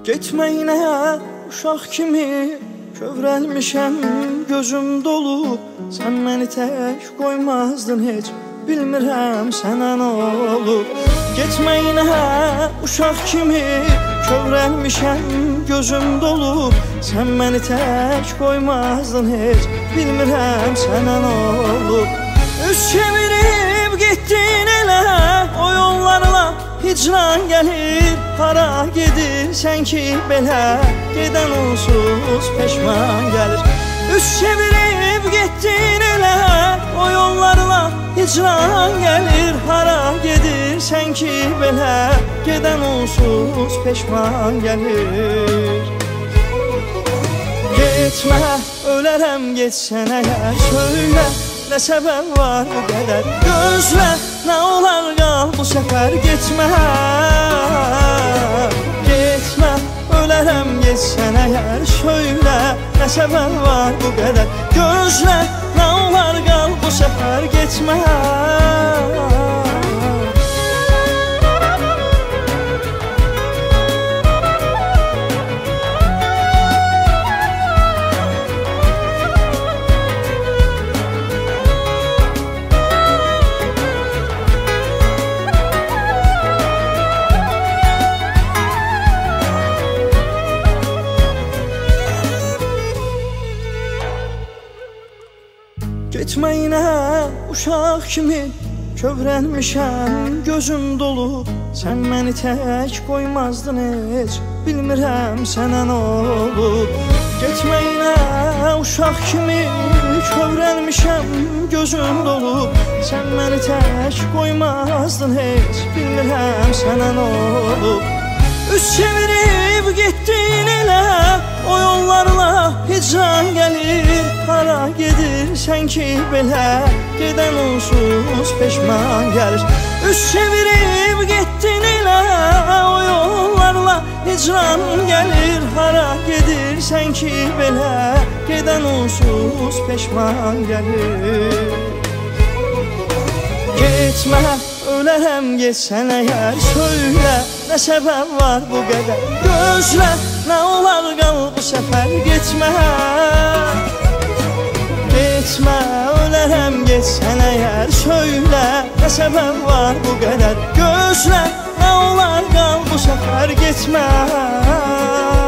Getməyinə uşaq kimi kövrəlmişəm, gözüm dolu. Sən məni tək qoymazdın heç, bilmirəm sənə nə olub. Getməyinə uşaq kimi kövrəlmişəm, gözüm dolu. Sən məni tək qoymazdın heç, bilmirəm sənə nə olub. Üz çevirib getdin elə o yollarla, hicran gəlir, hara gedirsən ki belə, gedən onsuz peşman gəlir. Üz çevirib getdin elə o yollarla, hicran gəlir, hara gedirsən ki belə, gedən onsuz peşman gəlir. Getmə, ölərəm getsən əgər, söylə nə səbəb var bu qədər, gözlə, nə olar qal bu səfər. Getmə, getmə, ölərəm getsən əgər, söylə nə səbəb var bu qədər, gözlə, nə olar qal bu səfər. Getmə. Getməyinə uşaq kimi kövrəlmişəm, gözüm dolu. Sən məni tək qoymazdın heç, bilmirəm sənə nə olub. Getməyinə uşaq kimi kövrəlmişəm, gözüm dolu. Sən məni tək qoymazdın heç, bilmirəm sənə nə olub. Üz çevirib getdin elə o yollarla, hicran gəlir, hara gedirsən ki belə, gedən onsuz peşman gəlir. Üz çevirib getdin elə o yollarla, hicran gəlir, hara gedirsən ki belə, gedən onsuz peşman gəlir. Getmə, ölərəm getsən əgər, söylə nə səbəb var bu qədər, gözlə, nə olar qal bu səfər. Getmə, getmə, ölərəm getsən əgər, söylə nə səbəb var bu qədər, gözlə, nə olar qal bu səfər. Getmə.